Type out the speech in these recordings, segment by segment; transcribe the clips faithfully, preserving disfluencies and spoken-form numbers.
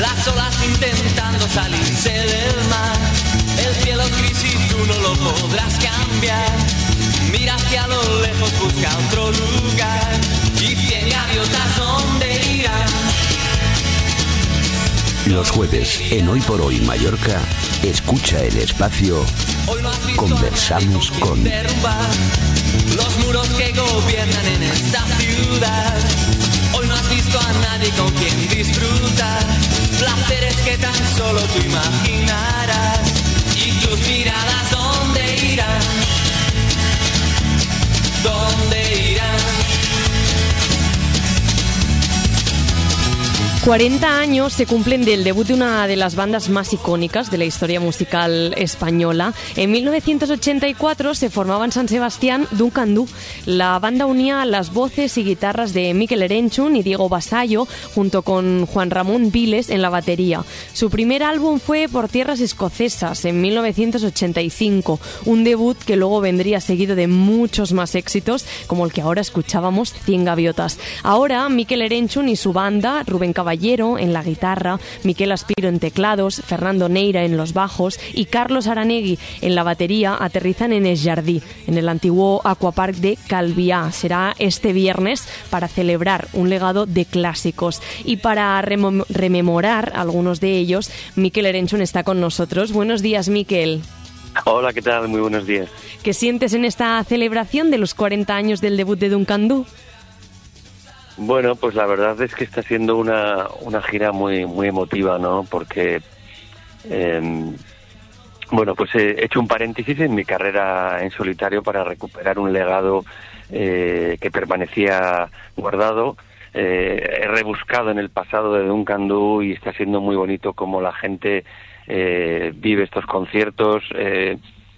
las olas intentando salirse del mar. El cielo gris y tú no lo podrás cambiar. Mira hacia lo lejos, busca otro lugar. Y cien gaviotas, ¿dónde irán? Los jueves, en Hoy por Hoy Mallorca, escucha el espacio Conversamos con... Los muros que gobiernan en esta ciudad. Hoy no has visto a nadie con quien disfrutar. Placeres que tan solo tú imaginarás. Y tus miradas, ¿dónde irán? ¿Dónde irán? cuarenta años se cumplen del debut de una de las bandas más icónicas de la historia musical española. En mil novecientos ochenta y cuatro se formaba en San Sebastián Duncan Du. La banda unía las voces y guitarras de Mikel Erenchun y Diego Basallo, junto con Juan Ramón Viles en la batería. Su primer álbum fue Por tierras escocesas, en mil novecientos ochenta y cinco, un debut que luego vendría seguido de muchos más éxitos, como el que ahora escuchábamos, Cien gaviotas. Ahora, Mikel Erenchun y su banda, Rubén Caballero en la guitarra, Miquel Aspiro en teclados, Fernando Neira en los bajos y Carlos Aranegui en la batería, aterrizan en Es Jardí, en el antiguo Aquapark de Calviá. Será este viernes para celebrar un legado de clásicos. Y para remo- rememorar algunos de ellos, Mikel Erenchun está con nosotros. Buenos días, Mikel. Hola, ¿qué tal? Muy buenos días. ¿Qué sientes en esta celebración de los cuarenta años del debut de Duncan Du? Bueno, pues la verdad es que está siendo una, una gira muy muy emotiva, ¿no? Porque, eh, bueno, pues he hecho un paréntesis en mi carrera en solitario para recuperar un legado eh, que permanecía guardado. Eh, he rebuscado en el pasado de Duncan Du y está siendo muy bonito cómo la gente eh, vive estos conciertos. Eh,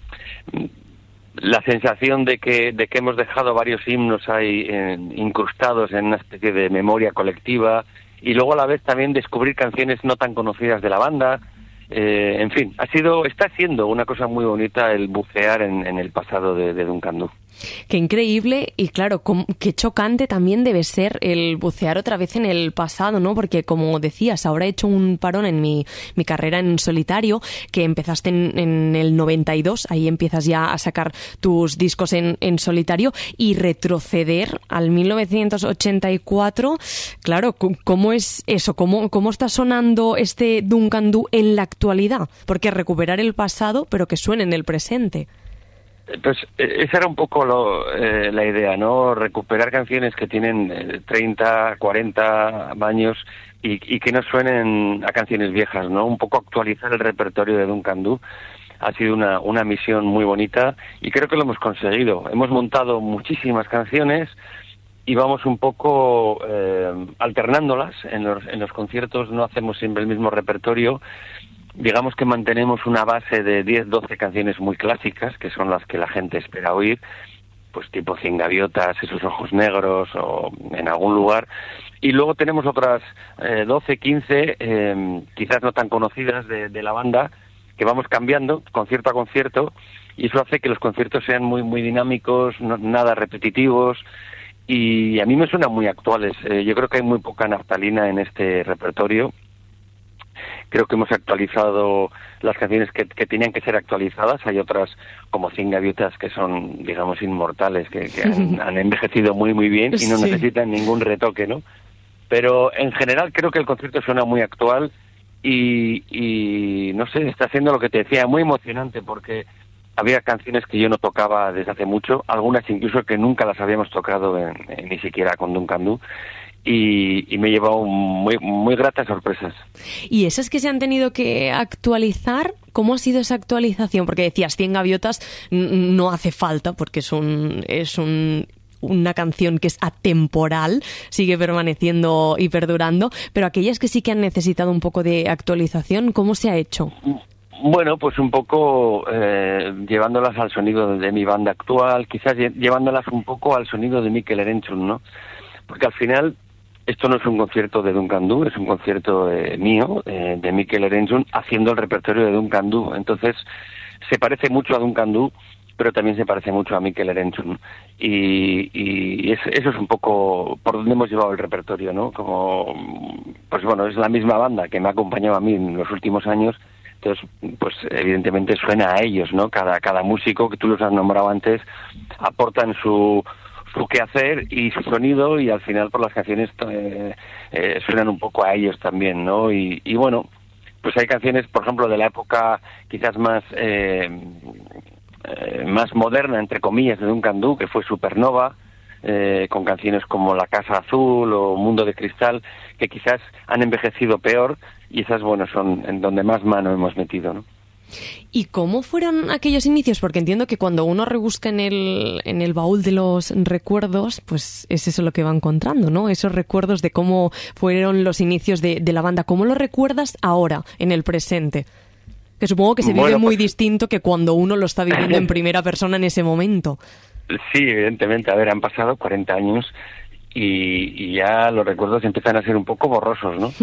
La sensación de que de que hemos dejado varios himnos ahí eh, incrustados en una especie de memoria colectiva y luego a la vez también descubrir canciones no tan conocidas de la banda. Eh, en fin, ha sido, está siendo una cosa muy bonita el bucear en, en el pasado de, de Duncan Du. Qué increíble y claro, qué chocante también debe ser el bucear otra vez en el pasado, ¿no? Porque como decías, ahora he hecho un parón en mi, mi carrera en solitario, que empezaste en, en el noventa y dos, ahí empiezas ya a sacar tus discos en, en solitario, y retroceder al mil novecientos ochenta y cuatro, claro, ¿cómo es eso? ¿Cómo, cómo está sonando este Duncan Du en la actualidad? Porque recuperar el pasado, pero que suene en el presente. Pues esa era un poco lo, eh, la idea, ¿no? Recuperar canciones que tienen eh, treinta, cuarenta años y, y que no suenen a canciones viejas, ¿no? Un poco actualizar el repertorio de Duncan Du. Ha sido una, una misión muy bonita y creo que lo hemos conseguido. Hemos montado muchísimas canciones y vamos un poco eh, alternándolas. En los, en los conciertos no hacemos siempre el mismo repertorio. Digamos que mantenemos una base de diez, doce canciones muy clásicas, que son las que la gente espera oír, pues tipo Cien gaviotas, Esos ojos negros, o En algún lugar. Y luego tenemos otras eh, doce, quince, eh, quizás no tan conocidas de, de la banda, que vamos cambiando concierto a concierto, y eso hace que los conciertos sean muy muy dinámicos, no, nada repetitivos, y a mí me suenan muy actuales. Eh, yo creo que hay muy poca naftalina en este repertorio. Creo que hemos actualizado las canciones que, que tenían que ser actualizadas. Hay otras, como Cien gaviotas, que son, digamos, inmortales, que, que han, han envejecido muy, muy bien y no sí. necesitan ningún retoque, ¿no? Pero en general creo que el concierto suena muy actual y, y, no sé, está haciendo lo que te decía, muy emocionante, porque había canciones que yo no tocaba desde hace mucho, algunas incluso que nunca las habíamos tocado en, en, ni siquiera con Duncan Du. Y, y me he llevado muy, muy gratas sorpresas. ¿Y esas que se han tenido que actualizar? ¿Cómo ha sido esa actualización? Porque decías, Cien gaviotas no hace falta porque es un es un una canción que es atemporal, sigue permaneciendo y perdurando, pero aquellas que sí que han necesitado un poco de actualización, ¿cómo se ha hecho? Bueno, pues un poco eh, llevándolas al sonido de mi banda actual, quizás llevándolas un poco al sonido de Mikel Erenchun, ¿no? Porque al final esto no es un concierto de Duncan Du, es un concierto eh, mío, eh, de Mikel Erenchun, haciendo el repertorio de Duncan Du. Entonces, se parece mucho a Duncan Du, pero también se parece mucho a Mikel Erenchun. Y, y es, eso es un poco por donde hemos llevado el repertorio, ¿no? Como, pues bueno, es la misma banda que me ha acompañado a mí en los últimos años, entonces, pues evidentemente suena a ellos, ¿no? Cada, cada músico, que tú los has nombrado antes, aportan su... su quehacer y su sonido, y al final por las canciones eh, eh, suenan un poco a ellos también, ¿no? Y, y bueno, pues hay canciones, por ejemplo, de la época quizás más eh, eh, más moderna, entre comillas, de Duncan Du, que fue Supernova, eh, con canciones como La Casa Azul o Mundo de Cristal, que quizás han envejecido peor, y esas, bueno, son en donde más mano hemos metido, ¿no? ¿Y cómo fueron aquellos inicios? Porque entiendo que cuando uno rebusca en el, en el baúl de los recuerdos, pues es eso lo que va encontrando, ¿no? Esos recuerdos de cómo fueron los inicios de, de la banda. ¿Cómo lo recuerdas ahora, en el presente? Que supongo que se vive bueno, muy pues... distinto que cuando uno lo está viviendo en primera persona en ese momento. Sí, evidentemente. A ver, han pasado cuarenta años y, y ya los recuerdos empiezan a ser un poco borrosos, ¿no?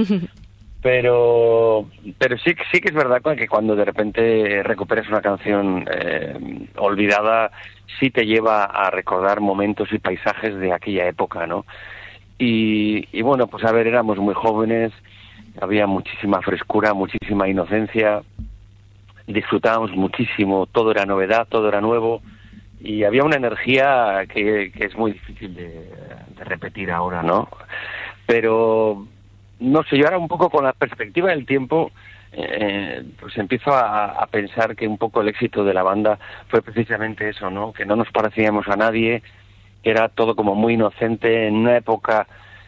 Pero pero sí, sí que es verdad que cuando de repente recuperas una canción eh, olvidada, sí te lleva a recordar momentos y paisajes de aquella época, ¿no? Y, y bueno, pues a ver, éramos muy jóvenes, había muchísima frescura, muchísima inocencia, disfrutábamos muchísimo, todo era novedad, todo era nuevo, y había una energía que, que es muy difícil de, de repetir ahora, ¿no? Pero... no sé, yo ahora un poco con la perspectiva del tiempo, eh, pues empiezo a, a pensar que un poco el éxito de la banda fue precisamente eso, ¿no? Que no nos parecíamos a nadie, que era todo como muy inocente en una época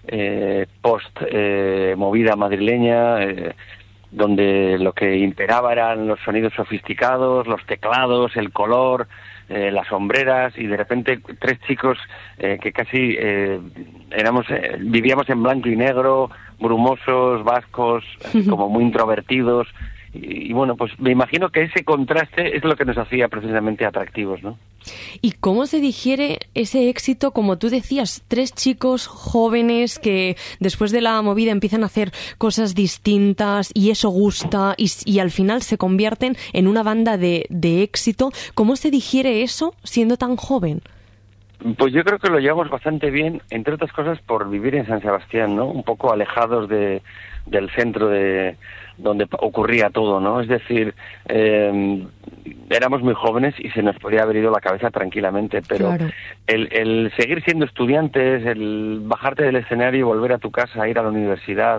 eh, post eh, movida madrileña, eh, donde lo que imperaba eran los sonidos sofisticados, los teclados, el color, eh, las sombreras, y de repente tres chicos eh, que casi eh, éramos eh, vivíamos en blanco y negro, brumosos, vascos, como muy introvertidos, y, y bueno, pues me imagino que ese contraste es lo que nos hacía precisamente atractivos, ¿no? ¿Y cómo se digiere ese éxito, como tú decías, tres chicos jóvenes que después de la movida empiezan a hacer cosas distintas y eso gusta y, y al final se convierten en una banda de, de éxito? ¿Cómo se digiere eso siendo tan joven? Pues yo creo que lo llevamos bastante bien, entre otras cosas por vivir en San Sebastián, ¿no? Un poco alejados de del centro de donde ocurría todo, ¿no? Es decir, eh, éramos muy jóvenes y se nos podía haber ido la cabeza tranquilamente, pero claro. el, el seguir siendo estudiantes, el bajarte del escenario y volver a tu casa, ir a la universidad,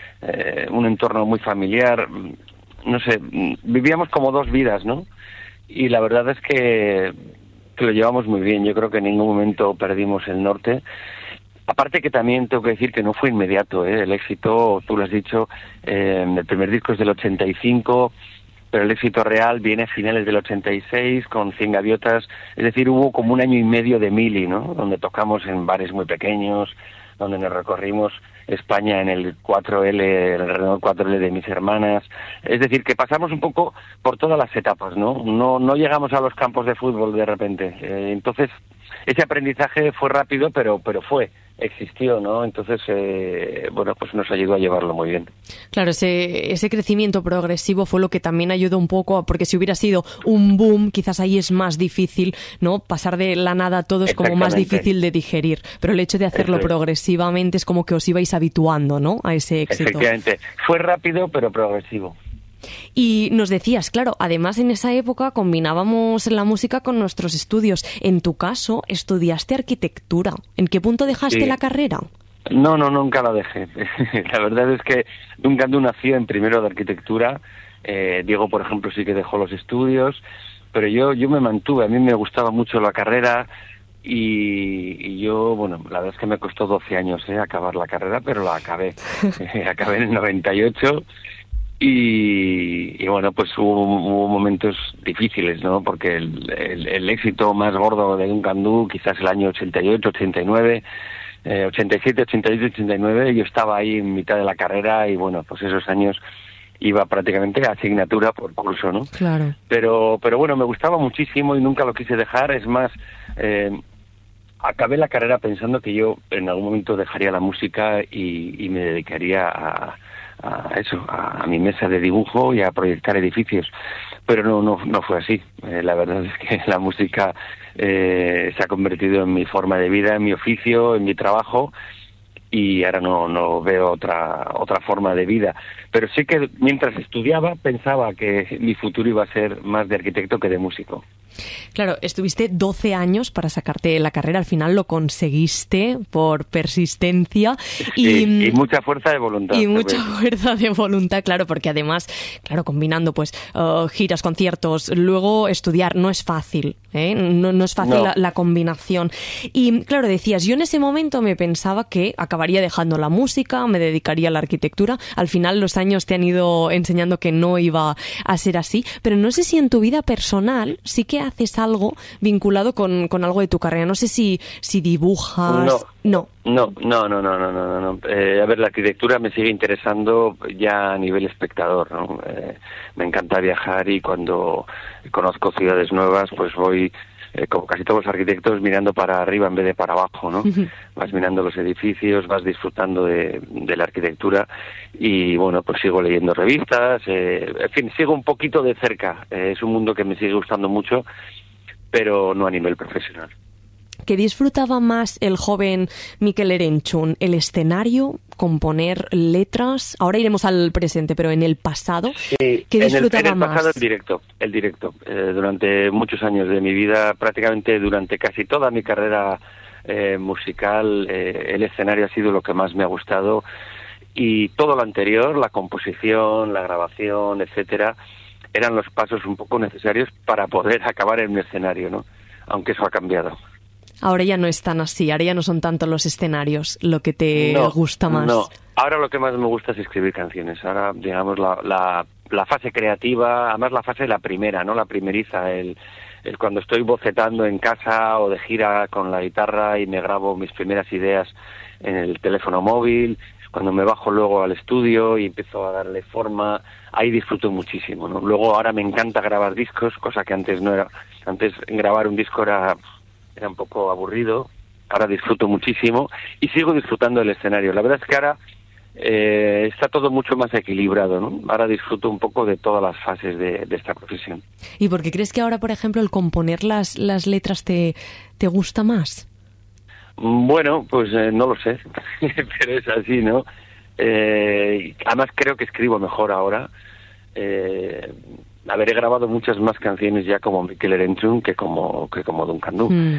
eh, un entorno muy familiar, no sé, vivíamos como dos vidas, ¿no? Y la verdad es que, que lo llevamos muy bien. Yo creo que en ningún momento perdimos el norte. Aparte que también tengo que decir que no fue inmediato, ¿eh? El éxito, tú lo has dicho, eh, el primer disco es del ochenta y cinco, pero el éxito real viene a finales del ochenta y seis con Cien Gaviotas. Es decir, hubo como un año y medio de mili, ¿no? Donde tocamos en bares muy pequeños, donde nos recorrimos España en el cuatro ele, el Renault cuatro ele de mis hermanas. Es decir, que pasamos un poco por todas las etapas, ¿no? No, no llegamos a los campos de fútbol de repente. Eh, entonces, ese aprendizaje fue rápido, pero, pero fue. existió, ¿no? Entonces, eh, bueno, pues nos ayudó a llevarlo muy bien. Claro, ese, ese crecimiento progresivo fue lo que también ayudó un poco, porque si hubiera sido un boom, quizás ahí es más difícil, ¿no? Pasar de la nada a todo es como más difícil de digerir, pero el hecho de hacerlo Eso progresivamente es como que os ibais habituando, ¿no? A ese éxito. Efectivamente, fue rápido pero progresivo. Y nos decías, claro, además en esa época combinábamos la música con nuestros estudios. En tu caso, estudiaste arquitectura. ¿En qué punto dejaste sí. la carrera? No, no, nunca la dejé. La verdad es que Duncan Du nació en primero de arquitectura. Eh, Diego, por ejemplo, sí que dejó los estudios. Pero yo, yo me mantuve. A mí me gustaba mucho la carrera. Y, y yo, bueno, la verdad es que me costó doce años eh, acabar la carrera, pero la acabé. Acabé en el noventa y ocho. Y, y bueno, pues hubo, hubo momentos difíciles, ¿no? Porque el, el, el éxito más gordo de Duncan Du, quizás el año ochenta y ocho, ochenta y nueve, eh, ochenta y siete, ochenta y ocho, ochenta y nueve, yo estaba ahí en mitad de la carrera y bueno, pues esos años iba prácticamente a asignatura por curso, ¿no? Claro. Pero, pero bueno, me gustaba muchísimo y nunca lo quise dejar. Es más, eh, acabé la carrera pensando que yo en algún momento dejaría la música y, y me dedicaría a a eso, a, a mi mesa de dibujo y a proyectar edificios. pero no no no fue así. Eh, la verdad es que la música eh, se ha convertido en mi forma de vida, en mi oficio, en mi trabajo, y ahora no no veo otra otra forma de vida. Pero sí que mientras estudiaba pensaba que mi futuro iba a ser más de arquitecto que de músico. Claro, estuviste doce años para sacarte la carrera, al final lo conseguiste por persistencia y, sí, y mucha fuerza de voluntad. Y mucha fuerza de voluntad, claro, porque además, claro, combinando pues uh, giras, conciertos, luego estudiar, no es fácil, ¿eh? No, no es fácil no. La, la combinación. Y claro, decías, yo en ese momento me pensaba que acabaría dejando la música, me dedicaría a la arquitectura, al final los años te han ido enseñando que no iba a ser así, pero no sé si en tu vida personal sí que haces algo vinculado con, con algo de tu carrera. No sé si, si dibujas... No, no, no, no, no, no, no, no. Eh, a ver, la arquitectura me sigue interesando ya a nivel espectador, ¿no? Eh, me encanta viajar y cuando conozco ciudades nuevas, pues voy, eh, como casi todos los arquitectos, mirando para arriba en vez de para abajo, ¿no? Uh-huh. Vas mirando los edificios, vas disfrutando de, de la arquitectura y, bueno, pues sigo leyendo revistas, eh, en fin, sigo un poquito de cerca. Eh, es un mundo que me sigue gustando mucho, pero no a nivel profesional. ¿Qué disfrutaba más el joven Mikel Erenchun? ¿El escenario, componer letras? Ahora iremos al presente, pero en el pasado, sí, ¿qué disfrutaba en el, en el más? pasado el directo, el directo. Eh, durante muchos años de mi vida, prácticamente durante casi toda mi carrera eh, musical, eh, el escenario ha sido lo que más me ha gustado y todo lo anterior, la composición, la grabación, etcétera, eran los pasos un poco necesarios para poder acabar en un escenario, ¿no? Aunque eso ha cambiado. Ahora ya no es tan así, ahora ya no son tanto los escenarios lo que te no, gusta más. No, ahora lo que más me gusta es escribir canciones. Ahora, digamos, la, la, la fase creativa, además la fase la primera, ¿no? La primeriza, el, el cuando estoy bocetando en casa o de gira con la guitarra y me grabo mis primeras ideas en el teléfono móvil, cuando me bajo luego al estudio y empiezo a darle forma, ahí disfruto muchísimo, ¿no? Luego ahora me encanta grabar discos, cosa que antes no era. Antes grabar un disco era... era un poco aburrido, ahora disfruto muchísimo y sigo disfrutando del escenario. La verdad es que ahora eh, está todo mucho más equilibrado, ¿no? Ahora disfruto un poco de todas las fases de, de esta profesión. ¿Y por qué crees que ahora, por ejemplo, el componer las, las letras te, te gusta más? Bueno, pues eh, no lo sé, pero es así, ¿no? Eh, además creo que escribo mejor ahora. Eh, A ver, he grabado muchas más canciones ya como Mikel Erenchun que como que como Duncan Du. Mm.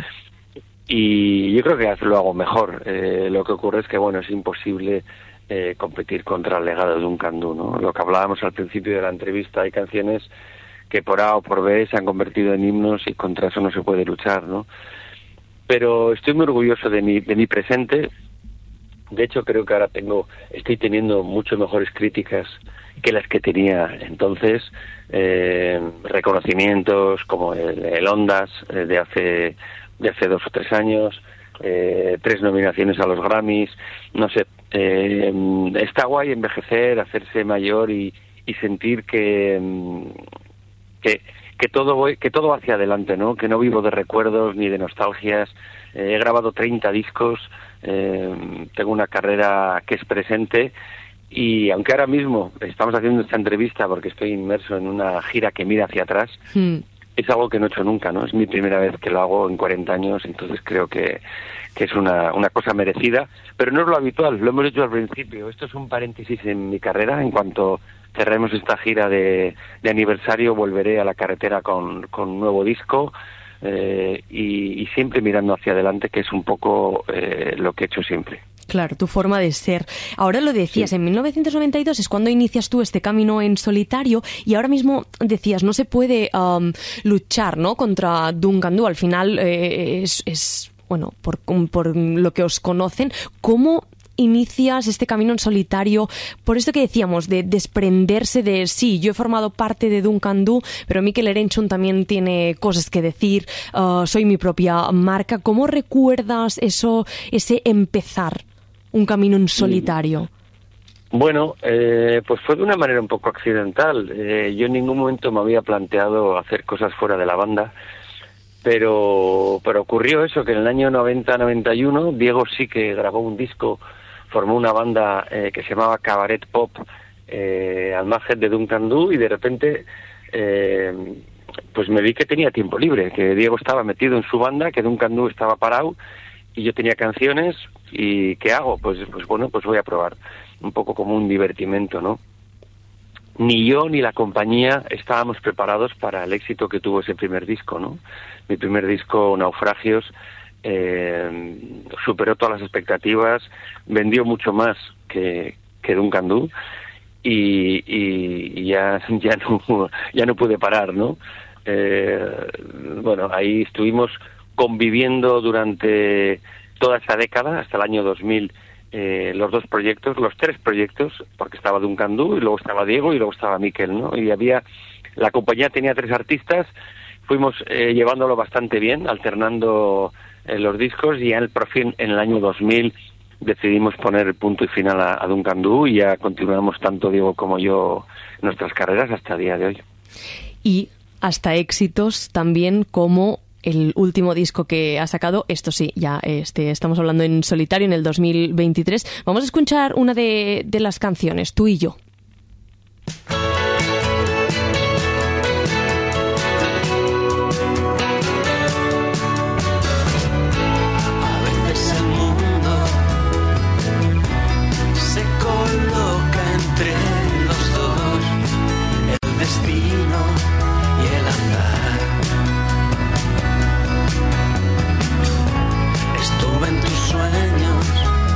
Y yo creo que lo hago mejor. Eh, lo que ocurre es que, bueno, es imposible eh, competir contra el legado de Duncan Du, ¿no? Lo que hablábamos al principio de la entrevista, hay canciones que por A o por B se han convertido en himnos y contra eso no se puede luchar, ¿no? Pero estoy muy orgulloso de mi, de mi presente. De hecho, creo que ahora tengo, estoy teniendo mucho mejores críticas que las que tenía entonces, eh, reconocimientos como el, el Ondas eh, de hace de hace dos o tres años, eh, tres nominaciones a los Grammys, no sé, eh, está guay envejecer, hacerse mayor y, y sentir que, que que todo voy, que todo va hacia adelante, ¿no? Que no vivo de recuerdos ni de nostalgias. Eh, he grabado treinta discos, eh, tengo una carrera que es presente. Y aunque ahora mismo estamos haciendo esta entrevista porque estoy inmerso en una gira que mira hacia atrás, mm. es algo que no he hecho nunca, ¿no? Es mi primera vez que lo hago en cuarenta años, entonces creo que, que es una, una cosa merecida, pero no es lo habitual, lo hemos hecho al principio. Esto es un paréntesis en mi carrera. En cuanto cerremos esta gira de, de aniversario, volveré a la carretera con, con un nuevo disco eh, y, y siempre mirando hacia adelante, que es un poco eh, lo que he hecho siempre. Claro, tu forma de ser. Ahora lo decías, sí. En mil novecientos noventa y dos es cuando inicias tú este camino en solitario y ahora mismo decías, no se puede um, luchar, ¿no?, contra Duncan Du. Al final eh, es, es, bueno, por, por lo que os conocen, ¿cómo inicias este camino en solitario? Por esto que decíamos, de desprenderse de, sí, yo he formado parte de Duncan Du, pero Mikel Erenchun también tiene cosas que decir, uh, soy mi propia marca. ¿Cómo recuerdas eso, ese empezar un camino en solitario? Bueno, eh, pues fue de una manera un poco accidental. Eh, yo en ningún momento me había planteado hacer cosas fuera de la banda, pero, pero ocurrió eso, que en el año noventa noventa y uno Diego sí que grabó un disco, formó una banda eh, que se llamaba Cabaret Pop, eh, al margen de Duncan Du, y de repente eh, pues me vi que tenía tiempo libre, que Diego estaba metido en su banda, que Duncan Du estaba parado y yo tenía canciones. ¿Y qué hago? Pues, pues bueno, pues voy a probar. Un poco como un divertimento, ¿no? Ni yo ni la compañía estábamos preparados para el éxito que tuvo ese primer disco, ¿no? Mi primer disco, Naufragios, eh, superó todas las expectativas, vendió mucho más que, que Duncan Du y, y ya, ya, no, ya no pude parar, ¿no? Eh, bueno, ahí estuvimos conviviendo durante toda esa década, hasta el año dos mil, eh, los dos proyectos, los tres proyectos, porque estaba Duncan Du, y luego estaba Diego, y luego estaba Miquel, ¿no? Y había, la compañía tenía tres artistas, fuimos eh, llevándolo bastante bien, alternando eh, los discos, y ya el, por fin, en el año dos mil decidimos poner el punto y final a, a Duncan Du, y ya continuamos tanto Diego como yo nuestras carreras hasta el día de hoy. Y hasta éxitos también como el último disco que ha sacado, esto sí, ya este, estamos hablando en solitario en el dos mil veintitrés. Vamos a escuchar una de, de las canciones, Tú y yo. A veces el mundo se coloca entre los dos, el destino y el azar. Estuve en tus sueños,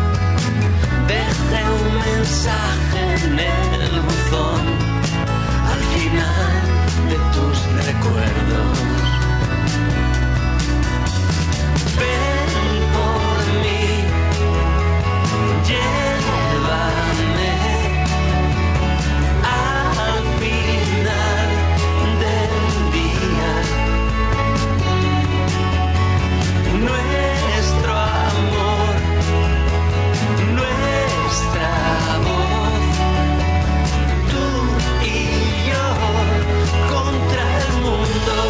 dejé un mensaje en el buzón, al final de tus recuerdos. Ven por mí, llévame al final del día. Nuestro amor, nuestra voz, tú y yo contra el mundo.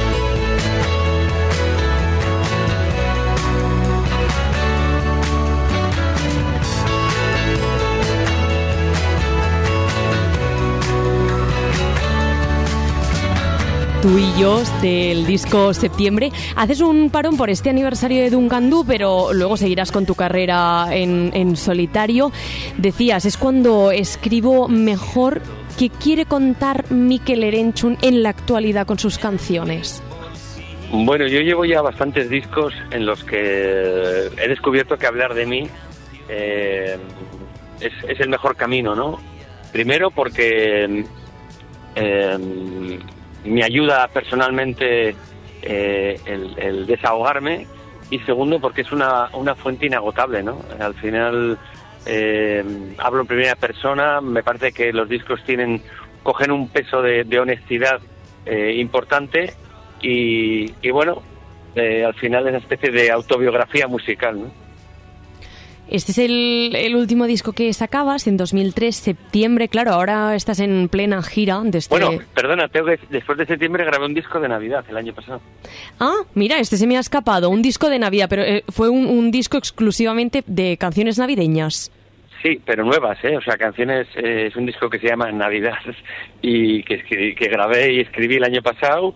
Tú y yo, del disco Septiembre. Haces un parón por este aniversario de Duncan Du, pero luego seguirás con tu carrera en, en solitario. Decías, es cuando escribo mejor. ¿Qué quiere contar Mikel Erenchun en la actualidad con sus canciones? Bueno, yo llevo ya bastantes discos en los que he descubierto que hablar de mí eh, es, es el mejor camino, ¿no? Primero porque eh, me ayuda personalmente eh, el, el desahogarme, y segundo porque es una, una fuente inagotable, ¿no? Al final eh, hablo en primera persona, me parece que los discos tienen cogen un peso de, de honestidad eh, importante y, y bueno, eh, al final es una especie de autobiografía musical, ¿no? Este es el, el último disco que sacabas en dos mil tres, Septiembre. Claro, ahora estás en plena gira de este... Bueno, perdona, tengo que, después de Septiembre grabé un disco de Navidad el año pasado. Ah, mira, este se me ha escapado, un disco de Navidad, pero eh, fue un, un disco exclusivamente de canciones navideñas. Sí, pero nuevas, ¿eh? O sea, canciones, eh, es un disco que se llama Navidad y que, que, que grabé y escribí el año pasado,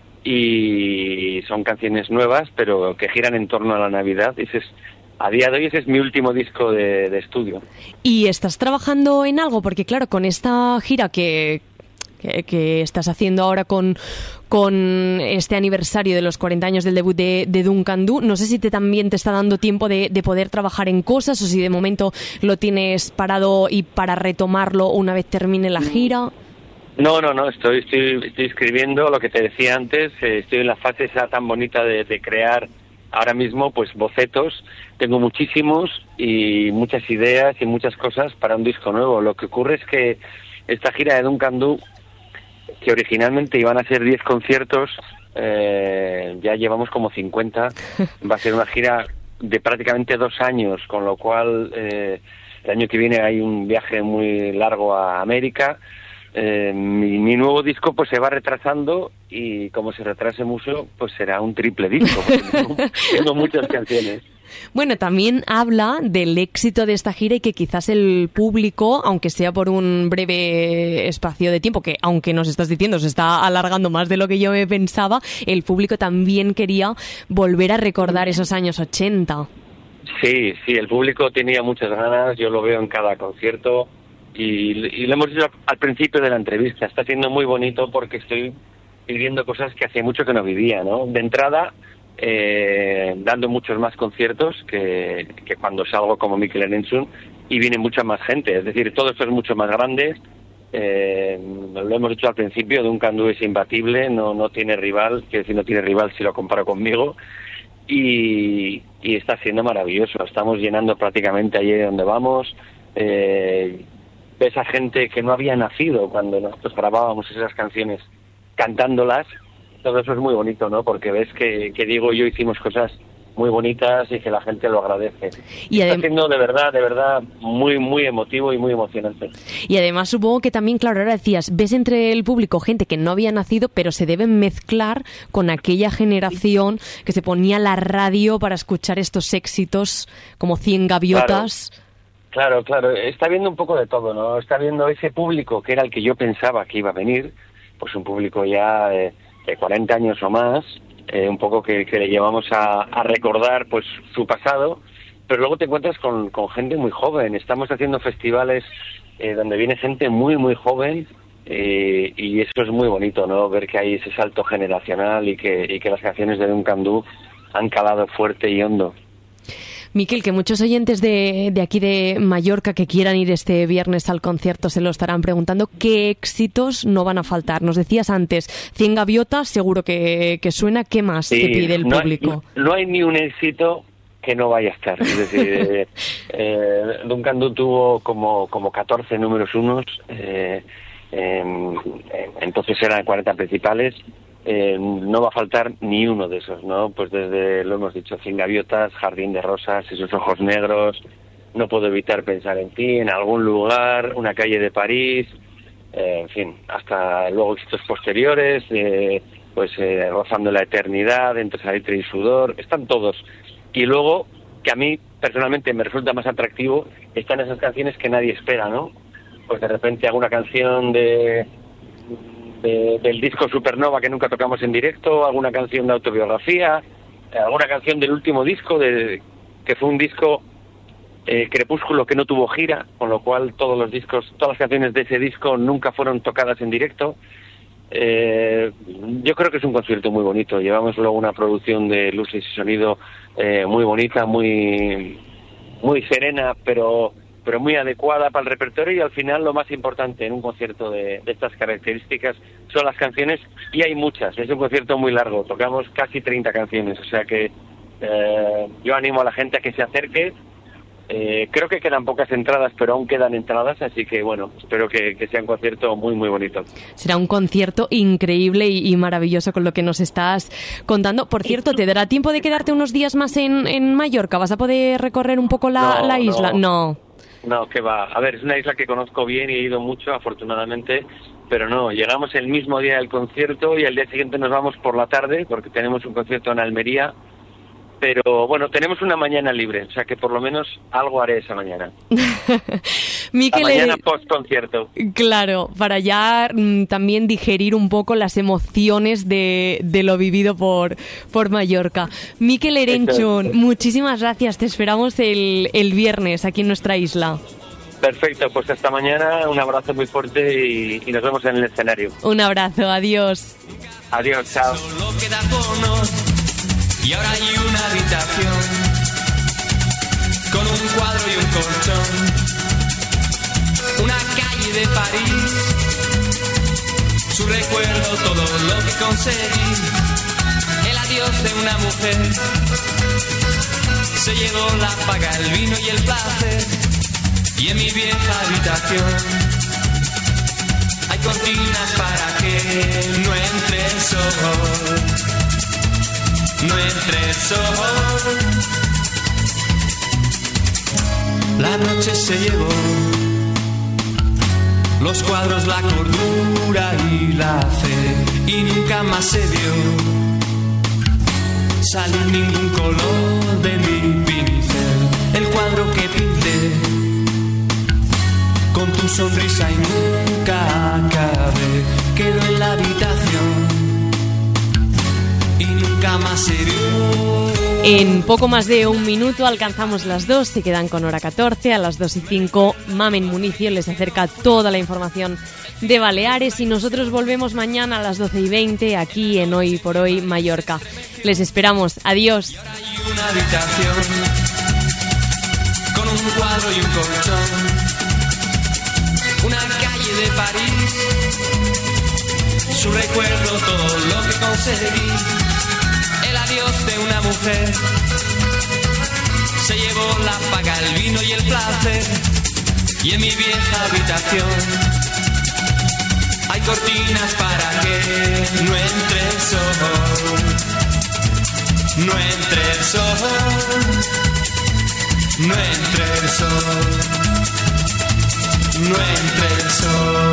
y son canciones nuevas, pero que giran en torno a la Navidad. Y ese es, a día de hoy ese es mi último disco de, de estudio. ¿Y estás trabajando en algo? Porque claro, con esta gira que, que, que estás haciendo ahora con, con este aniversario de los cuarenta años del debut de, de Duncan Du, no sé si te, también te está dando tiempo de, de poder trabajar en cosas, o si de momento lo tienes parado y para retomarlo una vez termine la gira. No, no, no, estoy, estoy, estoy escribiendo lo que te decía antes, eh, estoy en la fase esa tan bonita de, de crear ahora mismo pues bocetos. Tengo muchísimos y muchas ideas y muchas cosas para un disco nuevo. Lo que ocurre es que esta gira de Duncan Du, que originalmente iban a ser diez conciertos, eh, ya llevamos como cincuenta. Va a ser una gira de prácticamente dos años, con lo cual eh, el año que viene hay un viaje muy largo a América. Eh, mi, mi nuevo disco pues se va retrasando, y como se retrase mucho pues será un triple disco, porque tengo, tengo muchas canciones. Bueno, también habla del éxito de esta gira y que quizás el público, aunque sea por un breve espacio de tiempo, que aunque nos estás diciendo se está alargando más de lo que yo me pensaba, el público también quería volver a recordar esos años ochenta. Sí, sí, el público tenía muchas ganas, yo lo veo en cada concierto y, y lo hemos dicho al principio de la entrevista, está siendo muy bonito porque estoy viviendo cosas que hace mucho que no vivía, ¿no? De entrada, eh, dando muchos más conciertos que, que cuando salgo como Mikel Erenchun y viene mucha más gente, es decir, todo esto es mucho más grande, eh, lo hemos dicho al principio, Duncan Du es imbatible, no, no tiene rival, quiero decir, no tiene rival si lo comparo conmigo, y, y está siendo maravilloso, estamos llenando prácticamente allí donde vamos, eh, ves a gente que no había nacido cuando nosotros grabábamos esas canciones, cantándolas, todo eso es muy bonito, ¿no? Porque ves que, que Diego y yo hicimos cosas muy bonitas y que la gente lo agradece. Y adem- Está siendo de verdad, de verdad muy, muy emotivo y muy emocionante. Y además supongo que también, claro, ahora decías, ves entre el público gente que no había nacido, pero se deben mezclar con aquella generación que se ponía la radio para escuchar estos éxitos como Cien Gaviotas. Claro, claro, claro. Está viendo un poco de todo, ¿no? Está viendo ese público que era el que yo pensaba que iba a venir, pues un público ya de, de cuarenta años o más, eh, un poco que, que le llevamos a, a recordar pues su pasado, pero luego te encuentras con, con gente muy joven. Estamos haciendo festivales eh, donde viene gente muy, muy joven eh, y eso es muy bonito, ¿no? Ver que hay ese salto generacional y que, y que las canciones de Duncan Du han calado fuerte y hondo. Mikel, que muchos oyentes de, de aquí de Mallorca que quieran ir este viernes al concierto se lo estarán preguntando qué éxitos no van a faltar. Nos decías antes, Cien Gaviotas, seguro que, que suena. ¿Qué más sí, te pide el no público? Hay, no hay ni un éxito que no vaya a estar. Es decir, eh, eh, Duncan Du tuvo como, como catorce números unos, eh, eh, entonces eran cuarenta principales. Eh, no va a faltar ni uno de esos, ¿no? Pues desde, lo hemos dicho, Cien Gaviotas, Jardín de Rosas, Esos ojos negros, No puedo evitar pensar en ti, En algún lugar, Una calle de París, eh, en fin, hasta luego éxitos posteriores, eh, pues eh, Rozando la eternidad, Entre salitre y sudor, están todos. Y luego, que a mí personalmente me resulta más atractivo, están esas canciones que nadie espera, ¿no? Pues de repente hago una canción de... De, del disco Supernova que nunca tocamos en directo, alguna canción de autobiografía, alguna canción del último disco, de que fue un disco eh, Crepúsculo que no tuvo gira, con lo cual todos los discos, todas las canciones de ese disco nunca fueron tocadas en directo. Eh, yo creo que es un concierto muy bonito. Llevamos luego una producción de luces y sonido eh, muy bonita, muy muy serena, pero pero muy adecuada para el repertorio, y al final lo más importante en un concierto de, de estas características son las canciones, y hay muchas. Es un concierto muy largo, tocamos casi treinta canciones, o sea que eh, yo animo a la gente a que se acerque. Eh, creo que quedan pocas entradas, pero aún quedan entradas, así que bueno, espero que, que sea un concierto muy muy bonito. Será un concierto increíble y, y maravilloso con lo que nos estás contando. Por cierto, ¿te dará tiempo de quedarte unos días más en, en Mallorca? ¿Vas a poder recorrer un poco la, no, la isla? No. no. No, que va. A ver, es una isla que conozco bien y he ido mucho, afortunadamente, pero no, llegamos el mismo día del concierto y al día siguiente nos vamos por la tarde, porque tenemos un concierto en Almería, pero bueno, tenemos una mañana libre, o sea que por lo menos algo haré esa mañana. Mikel, la mañana post-concierto. Claro, para ya mm, también digerir un poco las emociones de, de lo vivido por, por Mallorca. Mikel Erenchun, muchísimas gracias, te esperamos el, el viernes aquí en nuestra isla. Perfecto, pues hasta mañana, un abrazo muy fuerte y, y nos vemos en el escenario. Un abrazo, adiós. Adiós, chao. Solo queda conos y ahora hay una habitación con un cuadro y un colchón, una calle de París, su recuerdo, todo lo que conseguí, el adiós de una mujer, se llevó la paga, el vino y el placer, y en mi vieja habitación hay cortinas para que no entre el sol. No entre el sol. La noche se llevó los cuadros, la cordura y la fe, y nunca más se vio salir ningún color de mi pintura. el cuadro que pinté con tu sonrisa y nunca acabé. Quedó en la habitación y nunca más se vio. En poco más de un minuto alcanzamos las dos, se quedan con hora catorce, a las dos y cinco Mamen Municio les acerca toda la información de Baleares y nosotros volvemos mañana a las doce y veinte aquí en Hoy por Hoy Mallorca. Les esperamos, adiós. Hay una habitación con un cuadro y un colchón, una calle de París, su recuerdo, todo lo que conseguí. El adiós de una mujer se llevó la paga, el vino y el placer. Y en mi vieja habitación hay cortinas para que no entre el sol, no entre el sol, no entre el sol, no entre el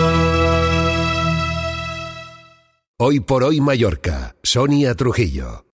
sol. Hoy por Hoy Mallorca, Sonia Trujillo.